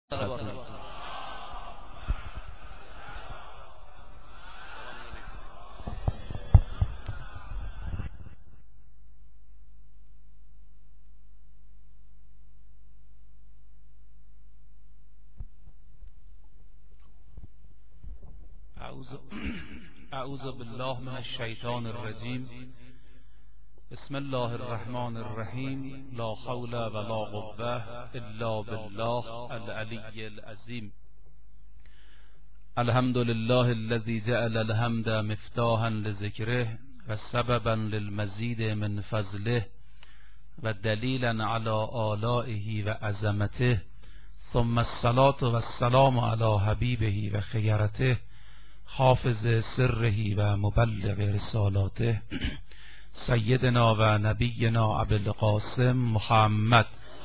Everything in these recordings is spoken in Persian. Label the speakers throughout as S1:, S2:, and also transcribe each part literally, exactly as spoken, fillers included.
S1: اعوذ بالله من الشیطان الرجیم. بسم الله الرحمن الرحیم. لا حول ولا قوة الا بالله العلی العظیم. الحمد لله الذي جعل الحمد مفتاحا لذکره و سببا للمزید من فضله و دلیلا علی آلائه و عظمته، ثم الصلاة والسلام علی حبیبه و خیرته حافظ سره و مبلغ رسالاته، سیدنا و نبینا ابی القاسم محمد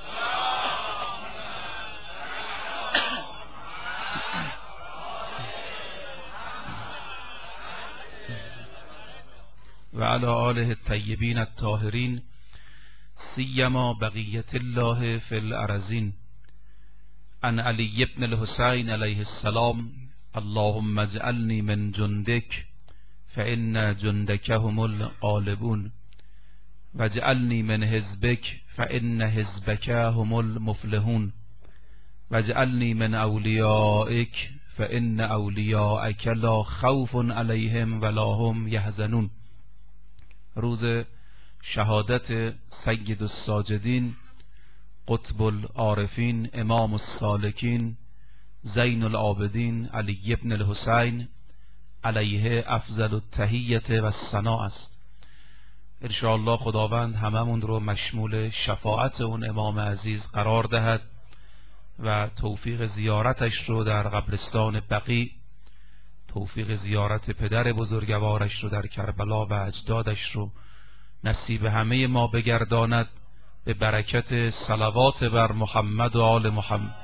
S1: و علی آله الطیبین الطاهرین، سیما بقیة الله فی الارضین. عن علی بن الحسین علیه السلام: اللهم اجعلنی من جندک فإن جندک هم الغالبون واجعلنی من حزبک فإن حزبک هم المفلحون واجعلنی من اولیائک فإن اولیائک لا خوف علیهم ولا هم یحزنون. روز شهادت سید الساجدین، قطب العارفین، امام السالکین، زین العابدین علی بن الحسین علیه افضل التحیة و الثناء است. انشاءالله خداوند هممون رو مشمول شفاعت اون امام عزیز قرار دهد و توفیق زیارتش رو در قبرستان بقیع، توفیق زیارت پدر بزرگوارش رو در کربلا و اجدادش رو نصیب همه ما بگرداند، به برکت صلوات بر محمد و آل محمد.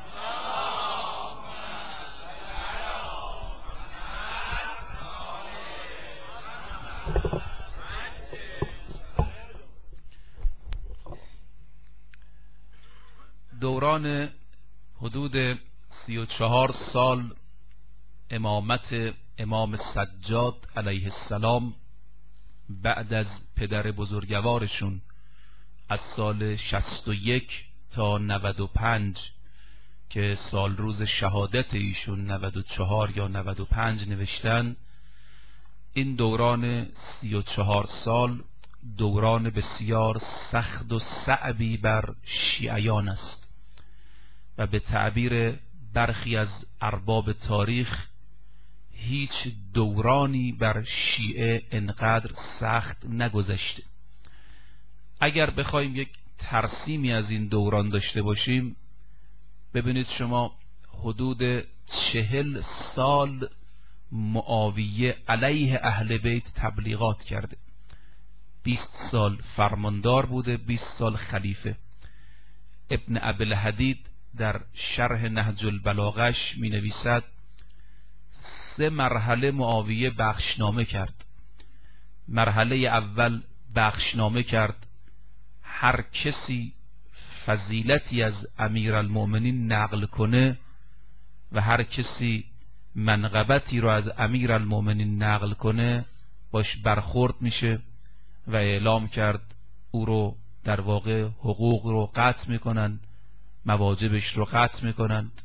S1: دوران حدود سی و چهار سال امامت امام سجاد علیه السلام بعد از پدر بزرگوارشون، از سال شصت و یک تا نود و پنج که سال روز شهادت ایشون نود و چهار یا نود و پنج نوشتن، این دوران سی و چهار سال دوران بسیار سخت و صعبی بر شیعیان است و به تعبیر برخی از ارباب تاریخ هیچ دورانی بر شیعه انقدر سخت نگذشته. اگر بخوایم یک ترسیمی از این دوران داشته باشیم، ببینید شما حدود چهل سال معاویه علیه اهل بیت تبلیغات کرده، بیست سال فرماندار بوده، بیست سال خلیفه. ابن ابی الحدید در شرح نهج البلاغش می نویسد سه مرحله معاویه بخشنامه کرد. مرحله اول بخشنامه کرد هر کسی فضیلتی از امیرالمؤمنین نقل کنه و هر کسی منقبتی رو از امیرالمؤمنین نقل کنه باش برخورد میشه و اعلام کرد او رو در واقع حقوق رو قطع میکنن، مواجبش رو قطع میکنند.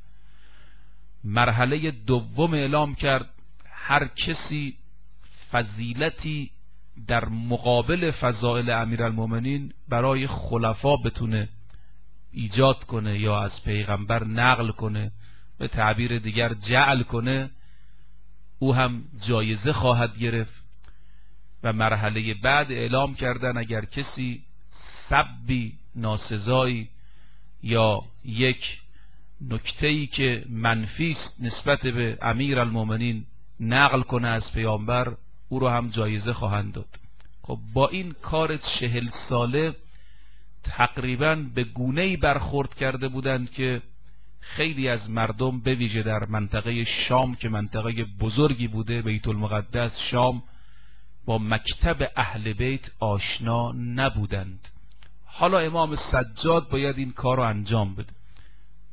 S1: مرحله دوم اعلام کرد هر کسی فضیلتی در مقابل فضائل امیرالمؤمنین برای خلفا بتونه ایجاد کنه یا از پیغمبر نقل کنه، به تعبیر دیگر جعل کنه، او هم جایزه خواهد گرفت. و مرحله بعد اعلام کردن اگر کسی سبی ناسزایی یا یک نکته‌ای که منفی است نسبت به امیرالمؤمنین نقل کنه از پیامبر، او رو هم جایزه خواهند داد. خب با این کار چهل ساله تقریبا به گونه‌ای برخورد کرده بودند که خیلی از مردم به ویژه در منطقه شام که منطقه بزرگی بوده، بیت المقدس، شام، با مکتب اهل بیت آشنا نبودند. حالا امام سجاد باید این کار رو انجام بده.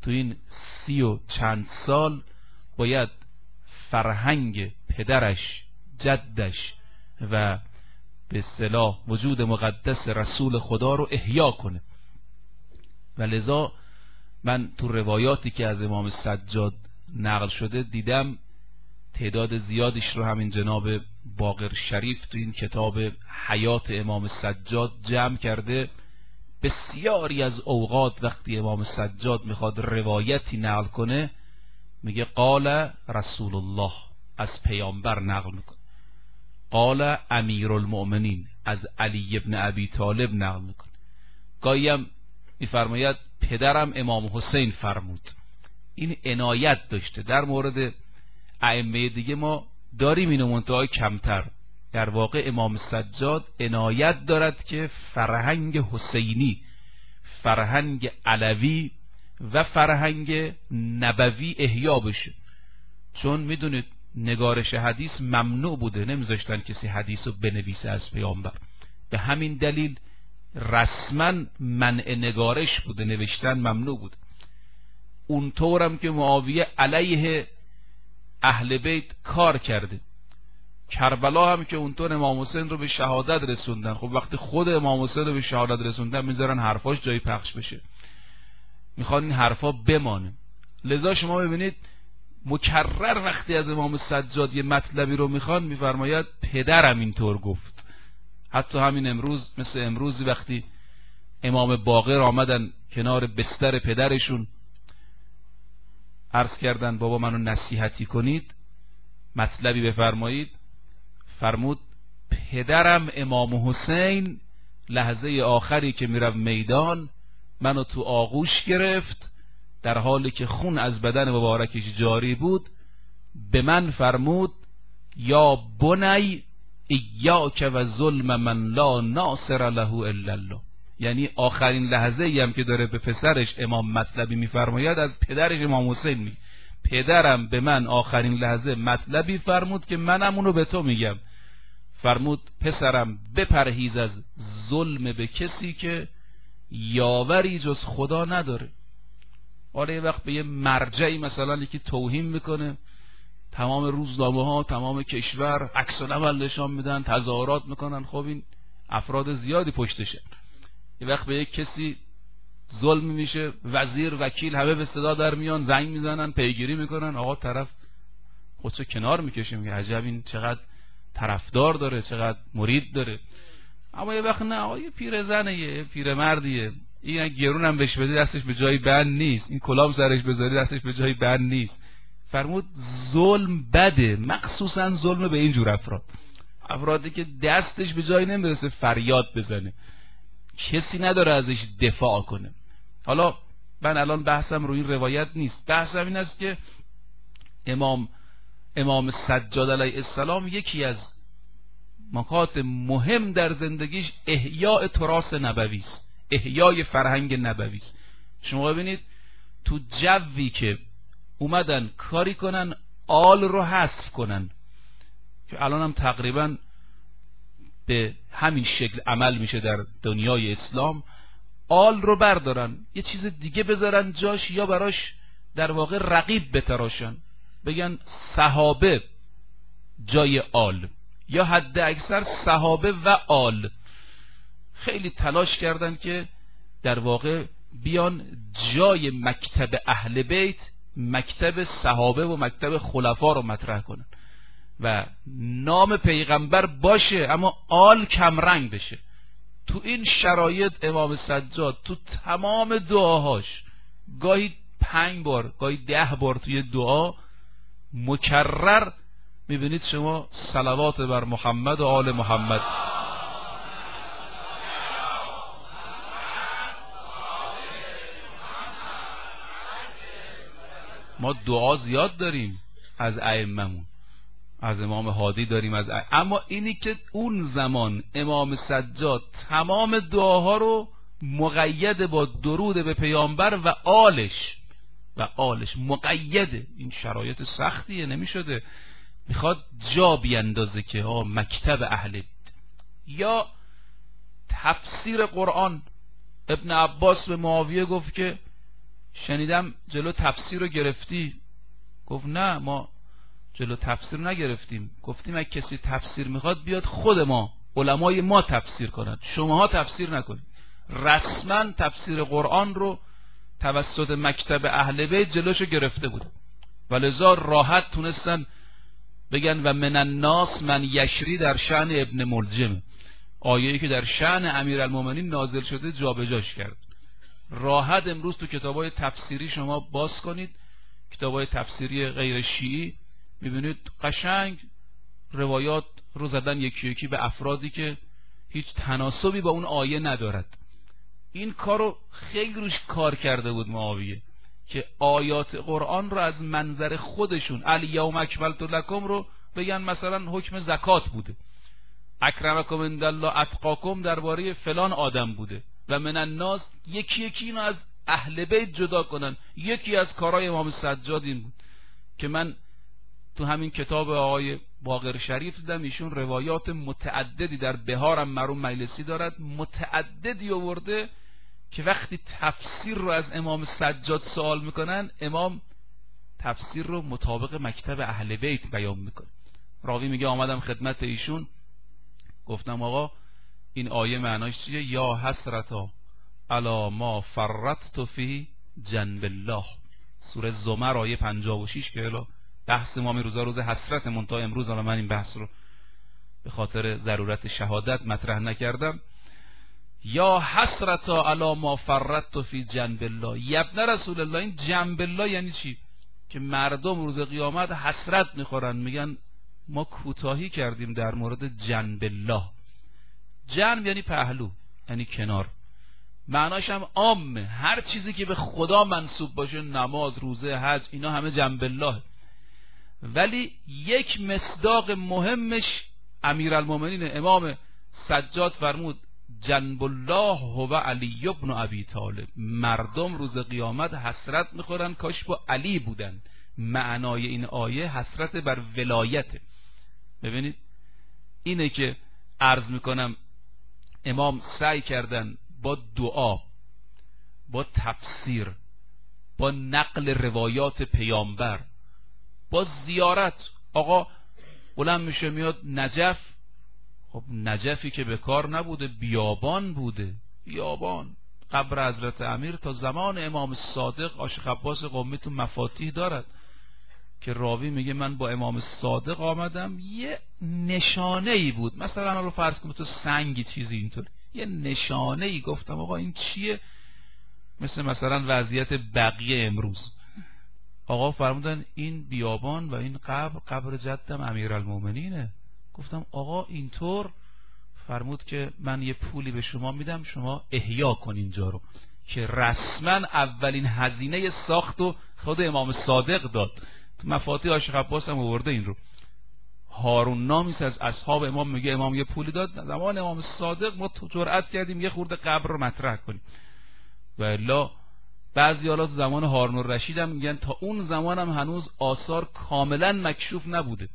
S1: تو این سی و چند سال باید فرهنگ پدرش، جدش و به اصطلاح وجود مقدس رسول خدا رو احیا کنه. و لذا من تو روایاتی که از امام سجاد نقل شده دیدم تعداد زیادیش رو همین جناب باقر شریف تو این کتاب حیات امام سجاد جمع کرده. بسیاری از اوقات وقتی امام سجاد میخواد روایتی نقل کنه میگه قال رسول الله، از پیامبر نقل میکنه. قال امیر المؤمنین، از علی ابن ابی طالب نقل میکنه. گاهی هم میفرماید پدرم امام حسین فرمود. این عنایت داشته. در مورد ائمه دیگه ما داریم اینو منتهای کمتر. در واقع امام سجاد عنایت دارد که فرهنگ حسینی، فرهنگ علوی و فرهنگ نبوی احیا بشه. چون میدونید نگارش حدیث ممنوع بوده، نمیذاشتن کسی حدیث رو بنویسه از پیامبر. به همین دلیل رسما منع نگارش بوده، نوشتن ممنوع بود. اونطورم که معاویه علیه اهل بیت کار کرده. کربلا هم که اونطور امام حسین رو به شهادت رسوندن. خب وقتی خود امام حسین رو به شهادت رسوندن میذارن حرفاش جایی پخش بشه، میخوان این حرفا بمانه. لذا شما ببینید مکرر وقتی از امام سجاد یه مطلبی رو میخوان میفرماید پدرم اینطور گفت. حتی همین امروز، مثل امروزی وقتی امام باقر آمدن کنار بستر پدرشون عرض کردن بابا منو نصیحتی کنید، مطلبی بفرمایید، فرمود پدرم امام حسین لحظه آخری که میرم میدان منو تو آغوش گرفت، در حالی که خون از بدن مبارکش جاری بود، به من فرمود یا بنی ایاک و ظلم من لا ناصر له الا الله. یعنی آخرین لحظه ای هم که داره به پسرش امام مطلبی میفرماید از پدرش امام حسین می پدرم به من آخرین لحظه مطلبی فرمود که منم اونو به تو میگم. فرمود پسرم بپرهیز از ظلم به کسی که یاوری جز خدا نداره. حالا یه وقت به یه مرجعی مثلا یکی توهین میکنه، تمام روزنامه ها، تمام کشور عکس العمل نشان میدن، تظاهرات میکنن. خب این افراد زیادی پشتشه. یه وقت به یک کسی ظلم میشه، وزیر، وکیل همه به صدا در میان، زنگ میزنن، پیگیری میکنن. آقا طرف خودشو کنار میکشه، میگه عجب این چقدر طرفدار داره، چقدر مرید داره. اما یه وقت نه، آقا یه پیرزنه، یه پیرمردیه، این گرون هم بهش بدی دستش به جای بند نیست، این کلاه سرش بذاری دستش به جای بند نیست. فرمود ظلم بده، مخصوصا ظلم به این جور افراد، افرادی که دستش به جای نمیرسه فریاد بزنه، کسی نداره ازش دفاع کنه. حالا من الان بحثم روی این روایت نیست، بحثم این است که امام امام سجاد علیه السلام یکی از نکات مهم در زندگیش احیاء تراث نبوی است، احیای فرهنگ نبوی است. شما ببینید تو جوی که اومدن کاری کنن آل رو حذف کنن، که الان هم تقریبا به همین شکل عمل میشه در دنیای اسلام، آل رو بردارن یه چیز دیگه بذارن جاش، یا براش در واقع رقیب بتراشن، بگن صحابه جای آل، یا حد اکثر صحابه و آل. خیلی تلاش کردن که در واقع بیان جای مکتب اهل بیت مکتب صحابه و مکتب خلفا رو مطرح کنن و نام پیغمبر باشه اما آل کمرنگ بشه. تو این شرایط امام سجاد تو تمام دعاهاش گاهی پنج بار گاهی ده بار توی دعا مکرر میبینید شما صلوات بر محمد و آل محمد. ما دعا زیاد داریم از ائمه‌مون، از امام هادی داریم، از ائمه. اما اینی که اون زمان امام سجاد تمام دعاها رو مقید با درود به پیامبر و آلش و آلش مقیده. این شرایط سختیه، نمیشده، میخواد جا بیندازه که ها مکتب اهل. یا تفسیر قرآن، ابن عباس به معاویه گفت که شنیدم جلو تفسیر رو گرفتی. گفت نه، ما جلو تفسیر نگرفتیم، گفتیم اگه کسی تفسیر میخواد بیاد خود ما علمای ما تفسیر کنند، شماها تفسیر نکنید. رسما تفسیر قرآن رو توسط مکتب اهل بیت جلوشو گرفته بود و لذا راحت تونستن بگن و من الناس من یشری در شأن ابن ملجم، آیه‌ای که در شأن امیرالمومنین نازل شده جابجاش کرد. راحت امروز تو کتابای تفسیری شما باز کنید، کتابای تفسیری غیر شیعی، میبینید قشنگ روایات رو زدن یکی یکی به افرادی که هیچ تناسبی با اون آیه ندارد. این کارو خیلی روش کار کرده بود معاویه که آیات قرآن رو از منظر خودشون الیوم اکملت لکم رو بگن مثلا حکم زکات بوده، اکرمکم عندالله اتقاکم درباره فلان آدم بوده و من الناس یکی یکی اینو از اهل بیت جدا کنن. یکی از کارهای امام سجاد این بود که من تو همین کتاب آقای باقر شریف دیدم ایشون روایات متعددی در بهارم مرحوم مجلسی دارد، متعددی آورده که وقتی تفسیر رو از امام سجاد سوال میکنن امام تفسیر رو مطابق مکتب اهل بیت بیان میکنه. راوی میگه آمدم خدمت ایشون گفتم آقا این آیه معناش چیه؟ یا حسرتا علی ما فرطت فی جنب الله، سوره زمر آیه پنجاه و شش که الا بحث ما می روزا روز حسرت منتها امروز الان من این بحث رو به خاطر ضرورت شهادت مطرح نکردم. یا حسرتا علی ما فرطت فی جنب الله، یبن رسول الله. این جنب الله یعنی چی؟ که مردم روز قیامت حسرت میخورن، میگن ما کوتاهی کردیم در مورد جنب الله. جنب یعنی پهلو، یعنی کنار، معناش هم عامه، هر چیزی که به خدا منسوب باشه، نماز، روزه، حج، اینا همه جنب الله. ولی یک مصداق مهمش امیرالمومنین امام سجاد فرمود جنب الله هو علی ابن ابی طالب، مردم روز قیامت حسرت میخورن کاش با علی بودن. معنای این آیه حسرت بر ولایت. ببینید اینه که عرض میکنم امام سعی کردن با دعا، با تفسیر، با نقل روایات پیامبر، با زیارت. آقا بلند میشه میاد نجف، خب نجفی که به کار نبوده، بیابان بوده، بیابان. قبر حضرت امیر تا زمان امام صادق عاشق عباس قمی تو مفاتیح دارد که راوی میگه من با امام صادق آمدم، یه نشانه ای بود، مثلا رو فرض کنم تو سنگی چیزی اینطور، یه نشانه ای، گفتم آقا این چیه؟ مثل مثلا وضعیت بقیه امروز. آقا فرمودن این بیابان و این قبر قبر جدم امیرالمومنینه. گفتم آقا اینطور؟ فرمود که من یه پولی به شما میدم شما احیا کن اینجا رو، که رسما اولین هزینه ساخت و خود امام صادق داد. تو مفاتیح عاشق عباس هم آورده این رو. هارون نامیس از اصحاب امام میگه امام یه پولی داد، زمان امام صادق ما جرأت کردیم یه خورده قبر رو مطرح کنیم. و الا بعضی حالا زمان هارون الرشید هم میگن تا اون زمان هم هنوز آثار کاملا مکشوف نبوده،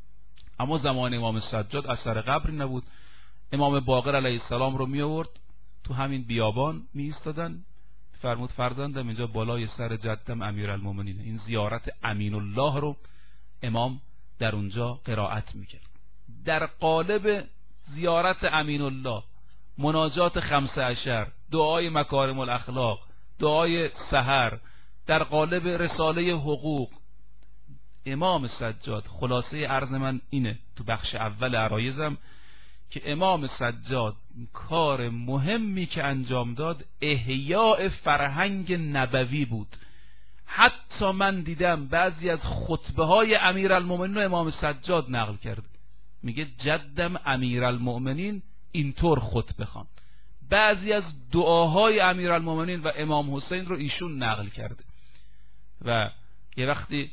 S1: اما زمان امام سجاد اثر قبری نبود. امام باقر علیه السلام رو می آورد تو همین بیابان می ایستادن، فرمود فرزندم اینجا بالای سر جدم امیرالمومنین. این زیارت امین الله رو امام در اونجا قرائت میکرد. در قالب زیارت امین الله مناجات خمسه عشر، دعای مکارم الاخلاق، دعای سحر، در قالب رساله حقوق. امام سجاد، خلاصه عرض من اینه تو بخش اول عرایزم، که امام سجاد کار مهمی که انجام داد احیاء فرهنگ نبوی بود. حتی من دیدم بعضی از خطبه های امیرالمومنین رو امام سجاد نقل کرد، میگه جدم امیرالمومنین اینطور خطبه خواند. بعضی از دعاهای امیرالمومنین و امام حسین رو ایشون نقل کرده. و یه وقتی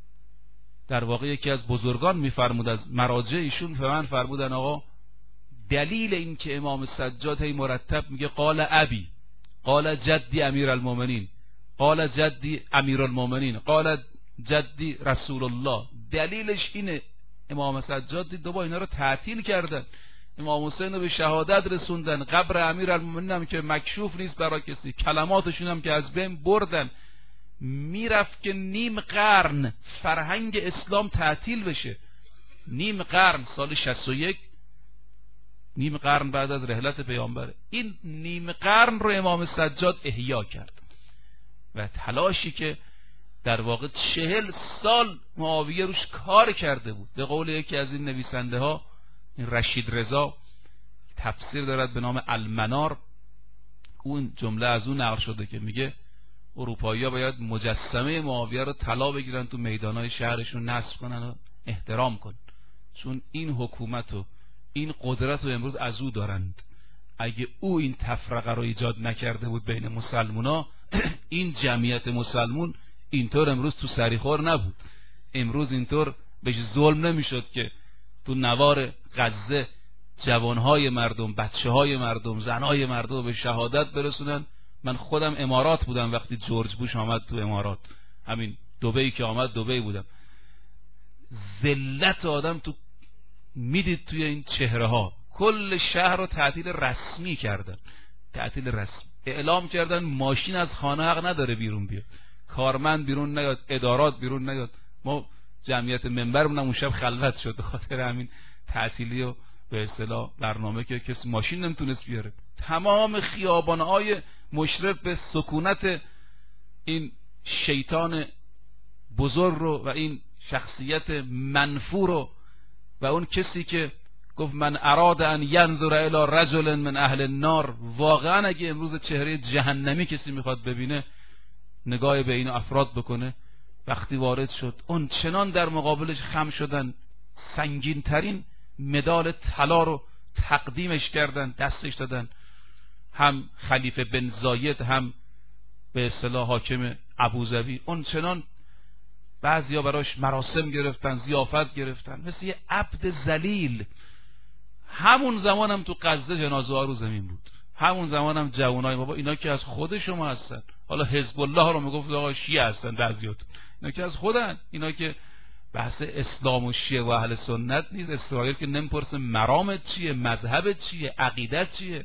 S1: در واقع یکی از بزرگان میفرمود از مراجع ایشون، به من فرمودن آقا دلیل این که امام سجاد هی مرتب میگه قال ابی، قال جدی امیرالمومنین، قال جدی امیرالمومنین، قال جدی رسول الله، دلیلش اینه امام سجاد دید دوباره اینا رو تعطیل کردن، امام حسین رو به شهادت رسوندن، قبر امیرالمومنین هم که مکشوف نیست برای کسی، کلماتشون هم که از بین بردن. میرفت که نیم قرن فرهنگ اسلام تعطیل بشه. نیم قرن، سال شصت و یک، نیم قرن بعد از رحلت پیامبر، این نیم قرن رو امام سجاد احیا کرد و تلاشی که در واقع چهل سال معاویه روش کار کرده بود. به قول یکی از این نویسنده ها، این رشید رضا، تفسیر دارد به نام المنار، اون جمله از اون نقل شده که میگه اروپایی‌ها باید مجسمه معاویه رو طلا بگیرن تو میدانهای شهرشون نصب کنن و احترام کنن، چون این حکومت و این قدرت رو امروز از او دارند. اگه او این تفرقه رو ایجاد نکرده بود بین مسلمونا، این جمعیت مسلمون اینطور امروز تو سریخور نبود. امروز اینطور بهش ظلم نمیشد که تو نوار غزه جوانهای مردم، بچه‌های مردم، زنهای مردم به شهادت برسونن. من خودم امارات بودم وقتی جورج بوش آمد تو امارات، همین دبی که آمد دبی بودم. ذلت آدم تو میدید توی این چهره ها. کل شهر رو تعطیل رسمی کردن، تعطیل رسمی اعلام کردن. ماشین از خانه حق نداره بیرون بیاد، کارمند بیرون نیاد، ادارات بیرون نیاد. ما جمعیت منبرمون اون شب خلوت شد به خاطر همین تعطیلی و به اصطلاح برنامه که کسی ماشین نمیتونست بیاره. تمام خیابان‌های مشرف به سکونت این شیطان بزرگ رو و این شخصیت منفور رو و اون کسی که گفت من اراد ان ینظر الی رجل من اهل النار، واقعا اگه امروز چهره جهنمی کسی میخواد ببینه، نگاه به این افراد بکنه. وقتی وارد شد اون چنان در مقابلش خم شدن، سنگین ترین مدال طلا رو تقدیمش کردن، دستش دادن. هم خلیفه بن زاید، هم به اصطلاح حاکم ابوظبی، اون چنان بعضیا براش مراسم گرفتن، ضیافت گرفتن، مثل یه عبد ذلیل. همون زمان هم تو غزه جنازه ها رو زمین بود. همون زمان هم جوانای بابا اینا که از خود شما هستن. حالا حزب الله رو میگفت آقا شیعه هستن بعضیات، اینا که از خودن. اینا که بحث اسلام و شیعه و اهل سنت نیست. اسرائیل که نمیپرسه مرامت چیه، مذهبت چیه، عقیدت چیه.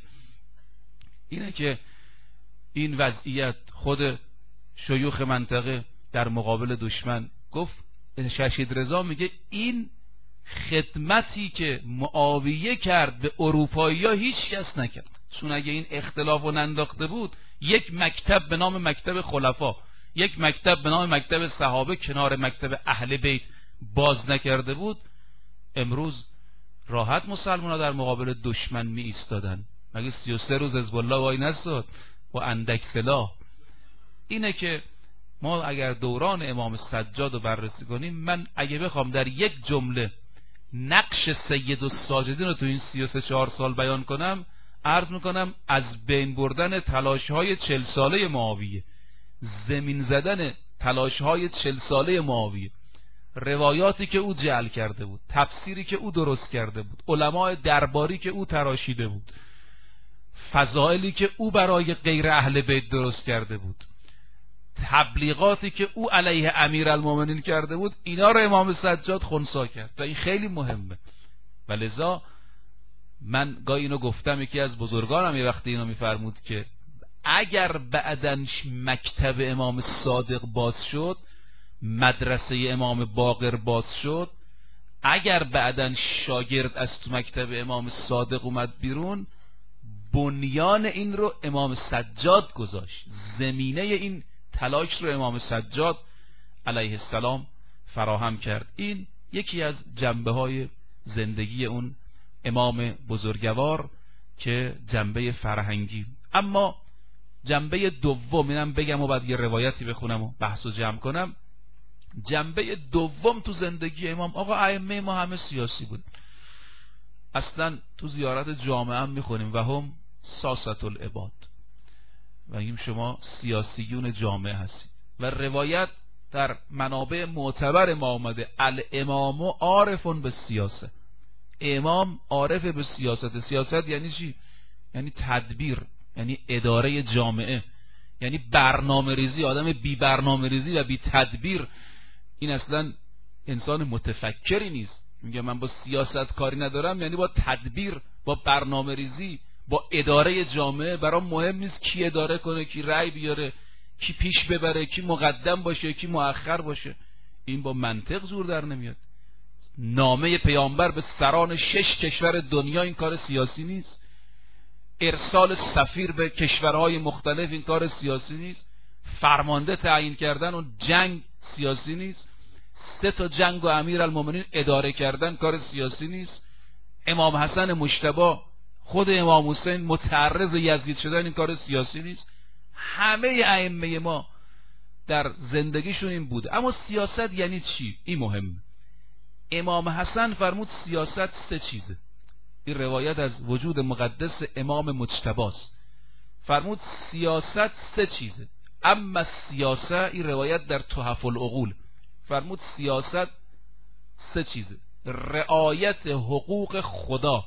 S1: اینه که این وضعیت خود شیوخ منطقه در مقابل دشمن گفت. رشید رضا میگه این خدمتی که معاویه کرد به اروپایی‌ها هیچ کس نکرد، چون اگه این اختلافو ننداخته بود، یک مکتب به نام مکتب خلفا، یک مکتب به نام مکتب صحابه کنار مکتب اهل بیت باز نکرده بود، امروز راحت مسلمان‌ها در مقابل دشمن می ایستادن. مگه سی و سه روز حزب الله وای نستاد و اندک سلاح؟ اینه که ما اگر دوران امام سجاد رو بررسی کنیم، من اگه بخوام در یک جمله نقش سید الساجدین رو تو این سی و سه چهار سال بیان کنم، عرض میکنم از بین بردن تلاش‌های چل ساله معاویه، زمین زدن تلاش‌های چل ساله معاویه، روایاتی که او جعل کرده بود، تفسیری که او درست کرده بود، علماء درباری که او تراشیده بود، فضائلی که او برای غیر اهل بیت درست کرده بود، تبلیغاتی که او علیه امیرالمومنین کرده بود، اینا رو امام سجاد خنثی کرد و این خیلی مهمه. و لذا من گاهی اینو گفتم، یکی از بزرگانم یه وقتی اینو میفرمود که اگر بعدن مکتب امام صادق باز شد، مدرسه امام باقر باز شد، اگر بعدن شاگرد از تو مکتب امام صادق اومد بیرون، بنیان این رو امام سجاد گذاشت، زمینه این تلاش رو امام سجاد علیه السلام فراهم کرد. این یکی از جنبه های زندگی اون امام بزرگوار که جنبه فرهنگی. اما جنبه دوم، اینم بگم و بعد یه روایتی بخونم و بحث و جمع کنم. جنبه دوم تو زندگی امام، آقا ائمه ما همه سیاسی بود. اصلا تو زیارت جامعه هم میخونیم و هم ساست العباد، و این شما سیاسیون جامعه هستید. و روایت در منابع معتبر ما آمده الامام عارفون به سیاست، امام عارف به سیاست. سیاست یعنی چی؟ یعنی تدبیر، یعنی اداره جامعه، یعنی برنامه ریزی. آدم بی برنامه ریزی و بی تدبیر این اصلا انسان متفکری نیست. میگه من با سیاست کاری ندارم، یعنی با تدبیر، با برنامه ریزی، با اداره جامعه. برام مهم نیست کی اداره کنه، کی رأی بیاره، کی پیش ببره، کی مقدم باشه، کی مؤخر باشه. این با منطق جور در نمیاد. نامه پیامبر به سران شش کشور دنیا این کار سیاسی نیست. ارسال سفیر به کشورهای مختلف این کار سیاسی نیست. فرمانده تعیین کردن و جنگ سیاسی نیست. سه تا جنگ و امیرالمومنین اداره کردن کار سیاسی نیست. امام حسن مجتبی، خود امام حسین متعرض یزید شدن این کار سیاسی نیست. همه ائمه ما در زندگیشون این بود. اما سیاست یعنی چی؟ این مهم. امام حسن فرمود سیاست سه چیزه. این روایت از وجود مقدس امام مجتبی است. فرمود سیاست سه چیزه. اما سیاست، این روایت در تحف العقول، فرمود سیاست سه چیزه: رعایت حقوق خدا،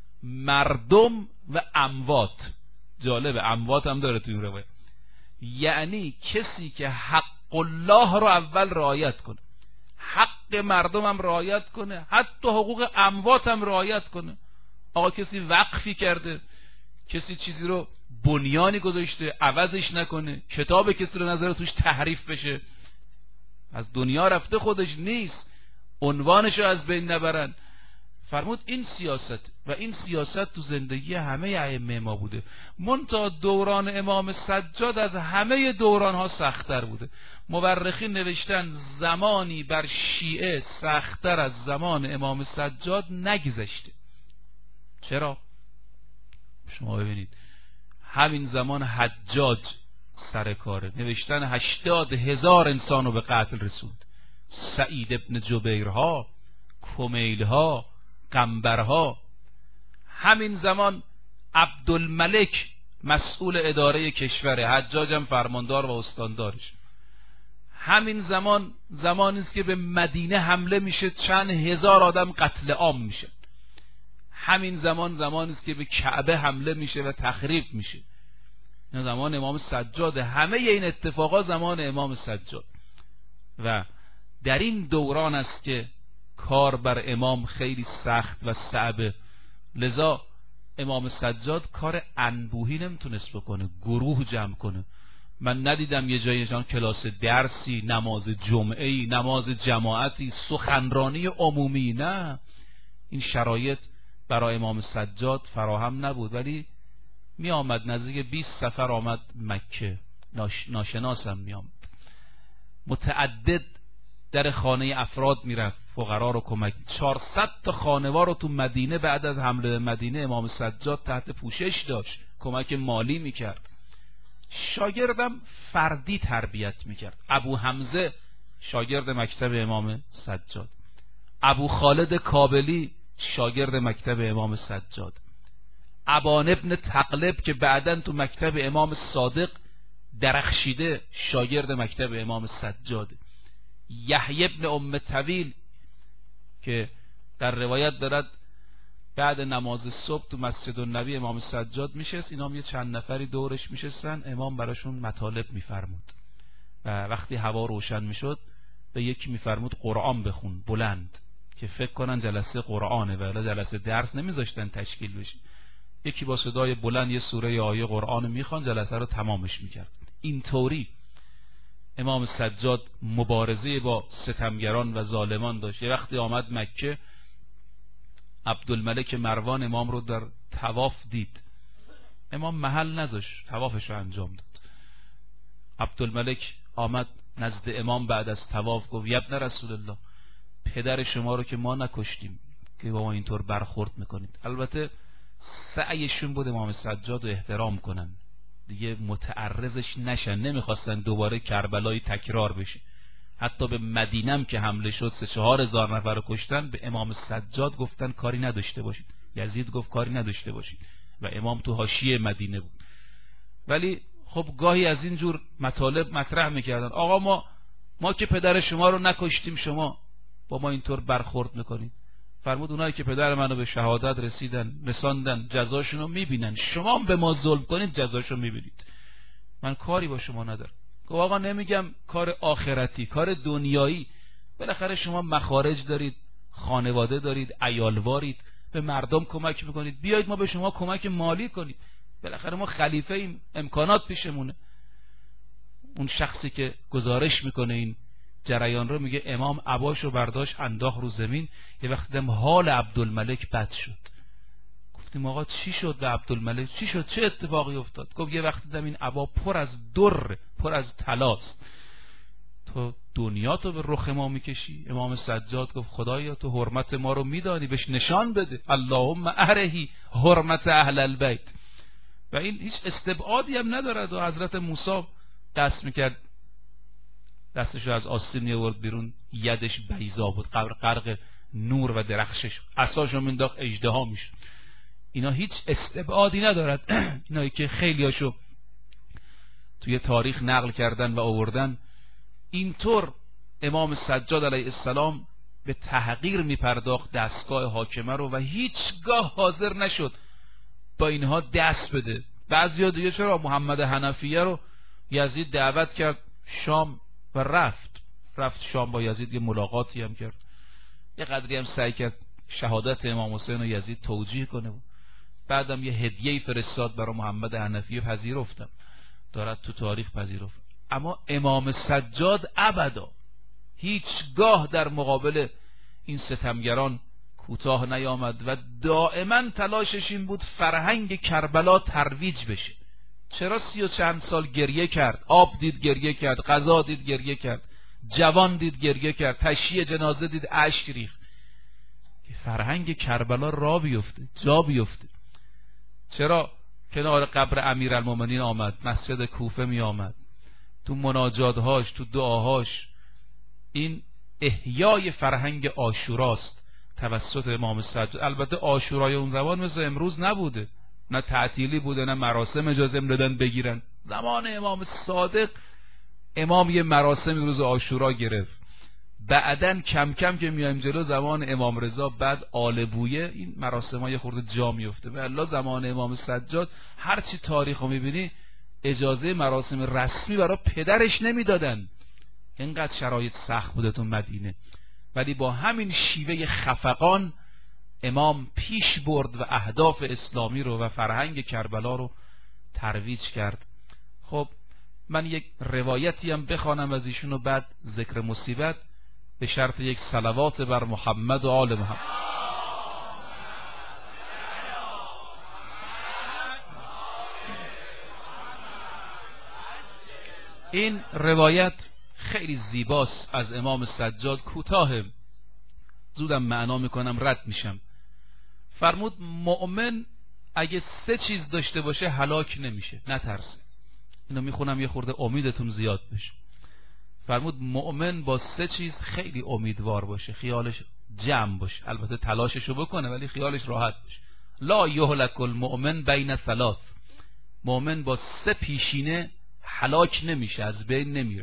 S1: مردم و اموات. جالب، اموات هم داره تو این روایت. یعنی کسی که حق الله رو اول رعایت کنه، حق مردم هم رعایت کنه، حتی حقوق اموات هم رعایت کنه. آقا کسی وقفی کرده، کسی چیزی رو بنیانی گذاشته، عوضش نکنه، کتاب کسی رو نظر توش تحریف بشه، از دنیا رفته خودش نیست، عنوانش رو از بین نبرن. فرمود این سیاست. و این سیاست تو زندگی همه ائمه ما بوده. منتها دوران امام سجاد از همه دوران ها سخت‌تر بوده. مورخین نوشتن زمانی بر شیعه سخت‌تر از زمان امام سجاد نگذشته. چرا؟ شما ببینید همین زمان حجاج سر کاره، نوشتن هشتاد هزار انسان رو به قتل رسوند. سعید ابن جبیرها، کمیلها، قنبرها. همین زمان عبدالملک مسئول اداره کشوره، حجاج هم فرماندار و استاندارش. همین زمان زمانی است که به مدینه حمله میشه، چند هزار آدم قتل عام میشه. همین زمان زمانی است که به کعبه حمله میشه و تخریب میشه. این زمان امام سجاد. همه این اتفاقا زمان امام سجاد. و در این دوران است که کار بر امام خیلی سخت و صعبه. لذا امام سجاد کار انبوهی نمیتونست بکنه، گروه جمع کنه. من ندیدم یه جایی جان کلاس درسی، نماز جمعه‌ای، نماز جماعتی، سخنرانی عمومی. نه، این شرایط برای امام سجاد فراهم نبود. ولی می آمد نزدیک بیست سفر آمد مکه، ناش... ناشناسم می آمد. متعدد در خانه افراد می رفت، فقرا رو کمک. چهارصد تا خانوار رو تو مدینه بعد از حمله به مدینه امام سجاد تحت پوشش داشت، کمک مالی می کرد. شاگردم فردی تربیت می کرد. ابو حمزه شاگرد مکتب امام سجاد، ابو خالد کابلی شاگرد مکتب امام سجاد، ابان ابن تقلب که بعداً تو مکتب امام صادق درخشیده شاگرد مکتب امام سجاد، یحیی ابن ام طویل که در روایت دارد بعد نماز صبح تو مسجد النبی امام سجاد میشست، اینا هم یه چند نفری دورش میشستن، امام براشون مطالب میفرمود و وقتی هوا روشن میشد به یکی میفرمود قرآن بخون بلند، که فکر کنن جلسه قرآنه ولی جلسه درس نمیذاشتن تشکیل بشه. یکی با صدای بلند یه سوره یا آیه قرآن میخوان، جلسه رو تمامش میکرد. اینطوری امام سجاد مبارزه با ستمگران و ظالمان داشت. یه وقتی آمد مکه، عبدالملک مروان امام رو در طواف دید، امام محل نذاشت، طوافش رو انجام داد. عبدالملک آمد نزد امام بعد از طواف، گفت ابن رسول الله، پدر شما رو که ما نکشتیم که با ما اینطور برخورد میکنید. البته سعیشون بود امام سجاد رو احترام کنن، دیگه متعرضش نشن، نمیخواستن دوباره کربلای تکرار بشه. حتی به مدینم که حمله شد سه چهار هزار نفر رو کشتن، به امام سجاد گفتن کاری نداشته باشید. یزید گفت کاری نداشته باشید و امام تو حاشیه مدینه بود. ولی خب گاهی از این جور مطالب مطرح میکردن، آقا ما ما که پدر شما رو نکشتیم، شما با ما اینطور برخورد میکنید. فرمود اونایی که پدر منو به شهادت رسیدن رساندن جزاشونو میبینن، شما هم به ما ظلم کنید جزاشو میبینید، من کاری با شما ندارم. گفت آقا نمیگم کار آخرتی، کار دنیایی، بالاخره شما مخارج دارید، خانواده دارید، عیالوارید، به مردم کمک میکنید، بیایید ما به شما کمک مالی کنید، بالاخره ما خلیفه ایم، امکانات پیشمونه. اون شخصی که گزارش میکنه این جریان رو میگه امام عباشو برداشت انداخت رو زمین. یه وقت دیدم حال عبدالملک بد شد. گفتیم آقا چی شد به عبدالملک؟ چی شد؟ چه اتفاقی افتاد؟ گفت یه وقت دیدم این عبا پر از در، پر از طلاست. تو دنیا تو به رخ ما میکشی؟ امام سجاد گفت خدایا تو حرمت ما رو میدانی، بهش نشان بده. اللهم ارهی حرمت اهل البیت. و این هیچ استبعادی هم ندارد. و حضرت موسی دست میکرد، دستش رو از آستین میورد بیرون، یدش بیضا بود، قبر غرق نور و درخشش، عصاشو مینداخت اژدها میشد. اینا هیچ استبعادی ندارد. اینایی که خیلیاشو توی تاریخ نقل کردن و آوردن. اینطور امام سجاد علیه السلام به تحقیر میپرداخت دستگاه حاکمه رو و هیچگاه حاضر نشد با اینها دست بده. بعضیا دیگه چرا محمد حنفیه رو یزید دعوت کرد شام و رفت رفت شام با یزید، یه ملاقاتی هم کرد، یه قدری هم سعی کرد شهادت امام حسین و یزید توجیه کنه. بعدم یه هدیه‌ای فرستاد برای محمد حنفیه، پذیرفتم، دارد تو تاریخ پذیرفت. اما امام سجاد ابدا هیچگاه در مقابل این ستمگران کوتاه نیامد و دائما تلاشش این بود فرهنگ کربلا ترویج بشه. چرا سی و چند سال گریه کرد؟ آب دید گریه کرد، غذا دید گریه کرد، جوان دید گریه کرد، تشییع جنازه دید اشک ریخت. فرهنگ کربلا را بیفته، جا بیفته. چرا کنار قبر امیرالمومنین آمد، مسجد کوفه می آمد، تو مناجاتهاش، تو دعاهاش. این احیای فرهنگ عاشوراست توسط امام سجاد. البته عاشورای اون زمان مثل امروز نبوده، نه تعطیلی بوده، نه مراسم اجازه میدادن بگیرن. زمان امام صادق امام یه مراسم روز عاشورا گرفت. بعدن کم کم که میایم جلو زمان امام رضا، بعد آل بویه، این مراسم های خورده جا میفته. و الله زمان امام سجاد هرچی تاریخ رو میبینی اجازه مراسم رسمی برای پدرش نمیدادن، اینقدر شرایط سخت بوده تو مدینه. ولی با همین شیوه خفقان امام پیش برد و اهداف اسلامی رو و فرهنگ کربلا رو ترویج کرد. خب من یک روایتی هم بخوانم از ایشون و بعد ذکر مصیبت، به شرط یک صلوات بر محمد و آل محمد. این روایت خیلی زیباست از امام سجاد، کوتاه، زودم معنا میکنم رد میشم. فرمود مؤمن اگه سه چیز داشته باشه هلاک نمیشه، نترسه. اینو میخونم یه خورده امیدتون زیاد بشه. فرمود مؤمن با سه چیز خیلی امیدوار باشه، خیالش جمع باشه، البته تلاششو بکنه ولی خیالش راحت باشه. لا یهلک المؤمن بین ثلاث، مؤمن با سه پیشینه هلاک نمیشه، از بین نمیره.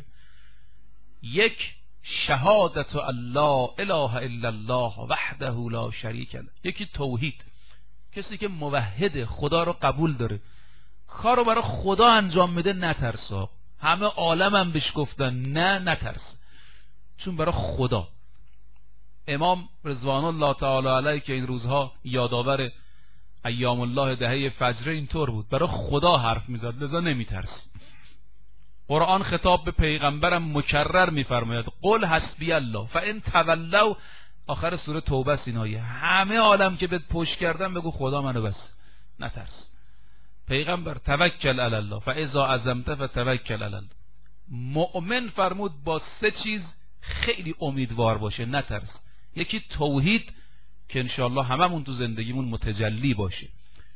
S1: یک، شهادت الله اله الا الله وحده لا شریک له. یکی توحید، کسی که موحد، خدا رو قبول داره، کارو برای خدا انجام میده، نترسه. همه عالم هم بهش گفتن نه نترس، چون برای خدا. امام رضوان الله تعالی علیه که این روزها یادآور ایام الله دهه فجر اینطور بود، برای خدا حرف میزد، لذا نمیترس. قرآن خطاب به پیغمبرم مکرر میفرماید قل حسبی الله فان تولوا، آخر سوره توبه سینایه، همه عالم که بهت پشت کردن بگو خدا منو بس، نترس. پیغمبر توکل علی الله فاذا عزمت فتوکل علی الله. مؤمن فرمود با سه چیز خیلی امیدوار باشه، نترس. یکی توحید که انشاءالله هممون تو زندگیمون متجلی باشه.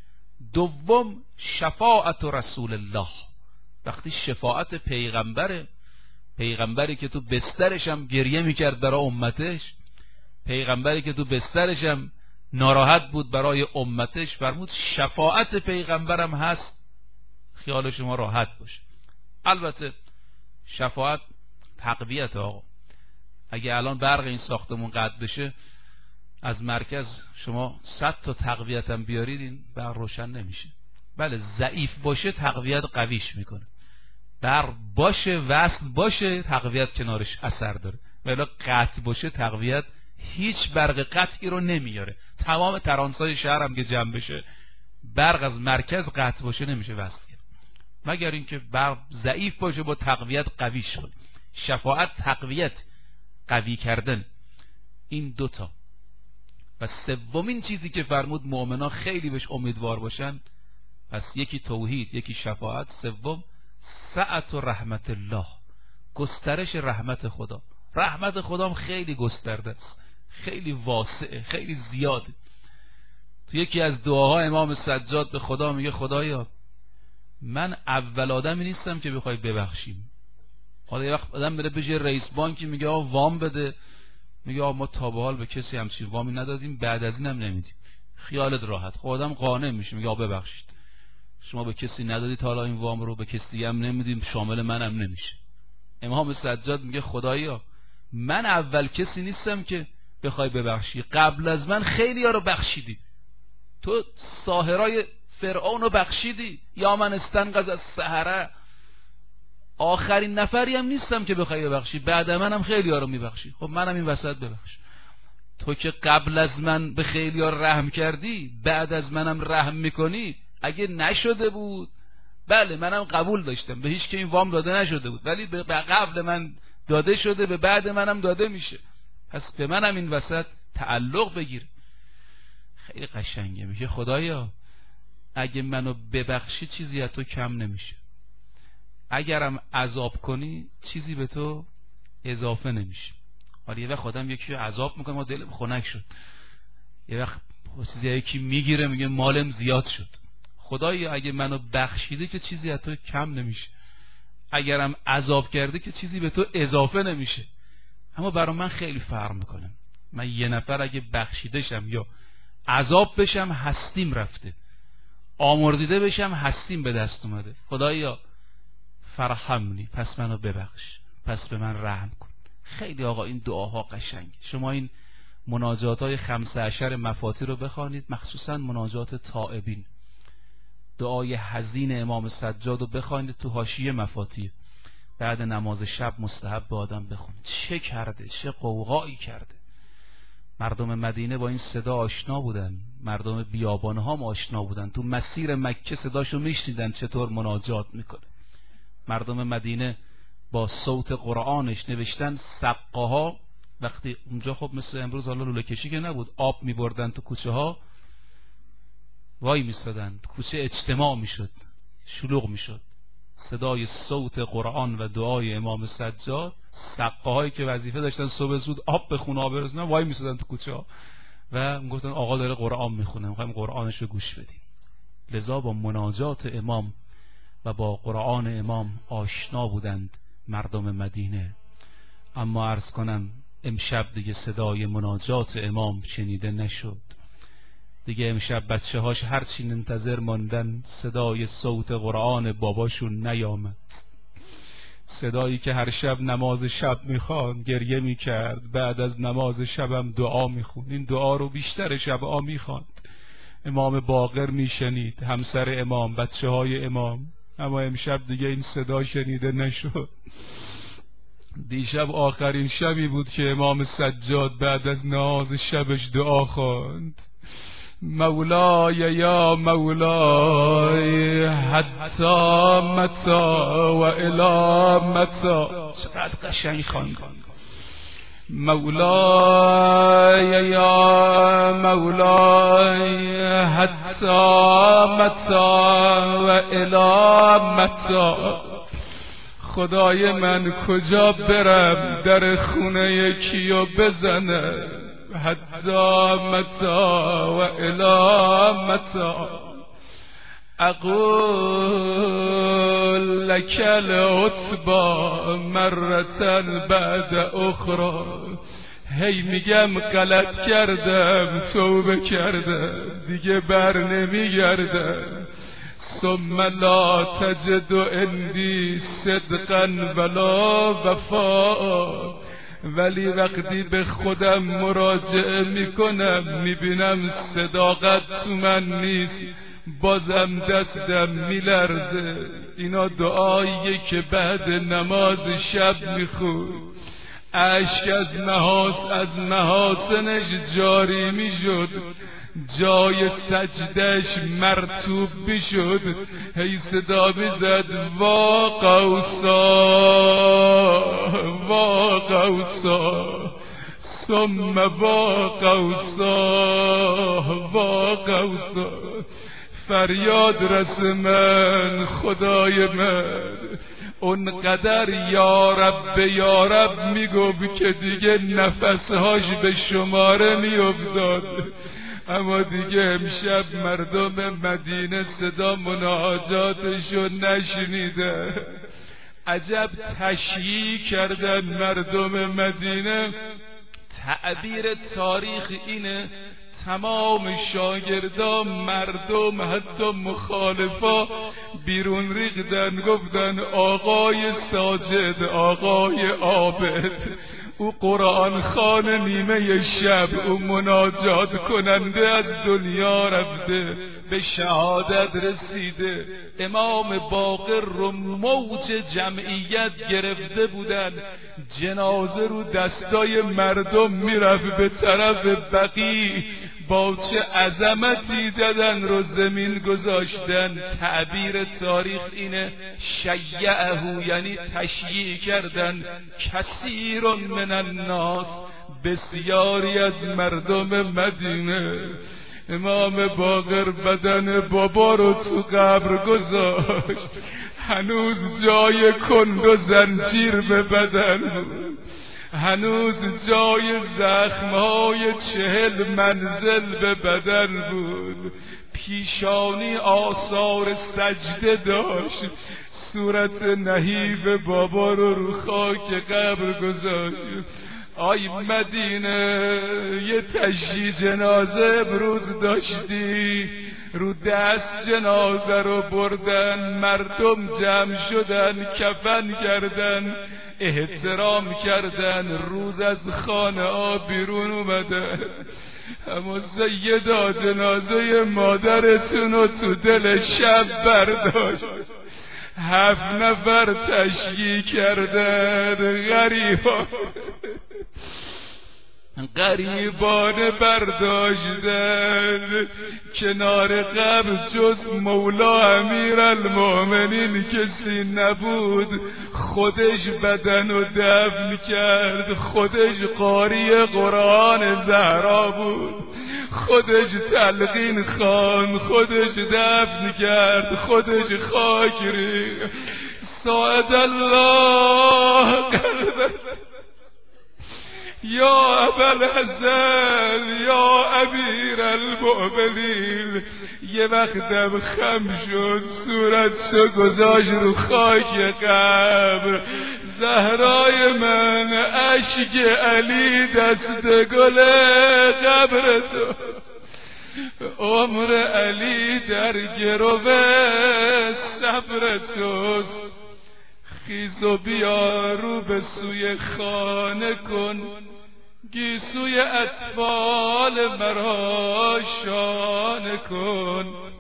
S1: دوم شفاعت رسول الله، وقتی شفاعت پیغمبره، پیغمبری که تو بسترش هم گریه میکرد برای امتش، پیغمبری که تو بسترش هم ناراحت بود برای امتش، فرمود شفاعت پیغمبرم هست، خیال شما راحت باشه. البته شفاعت تقویت. آقا اگه الان برق این ساختمون قطع بشه، از مرکز شما صد تا تقویت هم بیارید این برق روشن نمیشه. بله ضعیف باشه تقویت قویش میکنه، برق باشه وصل باشه تقویت کنارش اثر داره، ولی قطع باشه تقویت هیچ برق قطعی رو نمیاره. تمام ترانسای شهر هم که جمع بشه، برق از مرکز قطع باشه نمیشه وصل کرد. مگر اینکه برق ضعیف باشه با تقویت قوی شد. شفاعت تقویت، قوی کردن، این دوتا. و سومین چیزی که فرمود مؤمنان خیلی بهش امیدوار باشن، پس یکی توحید، یکی شفاعت، سوم سعت و رحمت الله، گسترش رحمت خدا. رحمت خدا خیلی گسترده است، خیلی واسعه، خیلی زیاده. تو یکی از دعاها امام سجاد به خدا میگه خدایا من اول آدمی نیستم که بخوای ببخشیم. حالا یه وقت آدم بره بشه رئیس بانکی میگه آقا وام بده، میگه آقا ما تا به حال به کسی همچین وامی ندادیم، بعد از اینم نمیدیم. خیالت راحت. خب آدم قانع میشه، میگه آقا ببخشید شما به کسی ندادید، حالا این وام رو به کسی دیگه هم نمیدیم، شامل منم نمیشه. امام سجاد میگه خدایا من اول کسی نیستم که بخوای ببخشی، قبل از من خیلی ها رو بخشیدی. تو ساحرای فرعون رو بخشیدی، یا من استنقذ از سحره. آخرین نفری هم نیستم که بخوای ببخشی، بعد منم خیلی ها رو میبخشی. خب منم این وسط ببخش. تو که قبل از من به خیلی ها رحم کردی، بعد از منم رحم میکنی. اگه نشده بود بله منم قبول داشتم، به هیچ که این وام داده نشده بود، ولی به قبل من داده شده، به بعد منم داده میشه، پس به منم این وسط تعلق بگیر. خیلی قشنگه. میگه خدایا اگه منو ببخشی چیزی از تو کم نمیشه، اگرم عذاب کنی چیزی به تو اضافه نمیشه. حالا یه وقت آدم یکی عذاب میکنه ما دلم خنک شد، یه وقت چیزی یکی میگیره میگه مالم زیاد شد. خدایا اگه منو بخشیده که چیزی از تو کم نمیشه، اگرم عذاب کرده که چیزی به تو اضافه نمیشه. اما برای من خیلی فرق میکنه. من یه نفر اگه بخشیدشم یا عذاب بشم هستیم رفته، آمرزیده بشم هستیم به دست اومده. خدایا فرحمنی، پس منو ببخش، پس به من رحم کن. خیلی آقا این دعاها قشنگ. شما این مناجات های خمسه عشر مفاتی رو بخوانید، مخصوصا مناجات تائبین. دعای حزین امام سجاد رو بخوانید تو حاشیه مفاتی، بعد نماز شب مستحب به آدم بخونید. چه کرده، چه قوقایی کرده. مردم مدینه با این صدا آشنا بودن، مردم بیابانها هم آشنا بودن، تو مسیر مکه صداشو میشنیدن چطور مناجات میکنه. مردم مدینه با صوت قرآنش نوشتن سقاها، وقتی اونجا خب مثل امروز حالا لوله کشی که نبود، آب میبردن تو کوچه ها، وای میستادن، کوچه اجتماع میشد، شلوغ میشد. صدای صوت قرآن و دعای امام سجاد، سقاهایی که وظیفه داشتن صبح زود آب بخونه آب برسونن، وای میستادن تو کوچه ها و میگفتن آقا داره قرآن میخونه، میخوایم قرآنش رو گوش بدیم. لذا با مناجات امام و با قرآن امام آشنا بودند مردم مدینه. اما عرض کنم امشب دیگه صدای مناجات امام شنیده نشد. دیگه امشب بچه هاش هرچی منتظر ماندن صدای صوت قرآن باباشون نیامد. صدایی که هر شب نماز شب میخوان، گریه میکرد، بعد از نماز شبم دعا میخون. این دعا رو بیشتر شبها میخواند. امام باقر میشنید، همسر امام، بچه های امام. اما امشب دیگه این صدا شنیده نشد. دیشب آخرین شبی بود که امام سجاد بعد از نماز شبش دعا خواند: مولای یا مولای حتی متا و الی متا. چقدر قشنگ خواند. مولای یا مولای حتی متا و الی متا. خدای من کجا برم در خونه کیو بزنه؟ حتی متا و الی متا. اقول لك العتبى مرة بعد اخرى. هی میگم غلط کردم، توبه کردم، دیگه بر نمیگردم. ثم لا تجد عندي صدقا ولا وفاء. ولی وقتی به خودم مراجعه میکنم میبینم صداقت تو من نیست، بازم دستم میلرزه. اینا دعاییه که بعد نماز شب میخون. اشک از محاس از محاسنش جاری میشد،
S2: جای سجدش مرطوب میشد، هی صدا میزد وا قوسا وا قوسا ثم وا قوسا وا قوسا. فریاد رس من خدای من، اونقدر یا رب یا رب میگفت که دیگه نفسهاش به شماره میافتاد. اما دیگه امشب مردم مدینه صدا مناجاتشو نشنیده. عجب تشییع کردن مردم مدینه. تعبیر تاریخ اینه تمام شاگردان مردم حتی مخالفا بیرون ریختن، گفتن آقای ساجد، آقای عابد، او قرآن خوان نیمه شب، او مناجات کننده از دنیا رفته، به شهادت رسیده. امام باقر رو موج جمعیت گرفته بودن، جنازه رو دستای مردم میرفت به طرف بقیع، با چه عظمتی زدن رو زمین گذاشتن. تعبیر تاریخ اینه شیعه، یعنی تشییع کردن. کثیر من الناس، بسیاری از مردم مدینه. امام باقر بدن بابا رو تو قبر گذاشت، هنوز جای کند و زنجیر به بدن بود، هنوز جای زخمهای چهل منزل به بدن بود، پیشانی آثار سجده داشت. صورت نحیف بابا رو رو خاک قبر گذاشت. آی مدینه، یه تشییع جنازه امروز داشتی، رو دست جنازه رو بردن، مردم جمع شدن، کفن کردن، احترام کردن، روز از خانه ها بیرون اومدن. اما سیدا جنازه مادرتون رو تو دل شب برداشت، هفت نفر تشییع کردن. غریبان غریبان برداشتن کنار قبر، جز مولا امیرالمومنین کسی نبود. خودش بدن و دفن کرد، خودش قاری قرآن زهرا بود، خودش تلقین خوان، خودش دفن کرد، خودش خاک ریخت. ساعد الله قلبه یا ابوالحسن یا امیر المؤمنین. یه وقتم خم شد، صورتشو گذاشت رو خاک قبر. زهرای من، اشک علی دست گل قبر تو، عمر علی در گرو صبر توست. خیز و بیا رو به سوی خانه کن، گیسوی اطفال مرا شانه کن.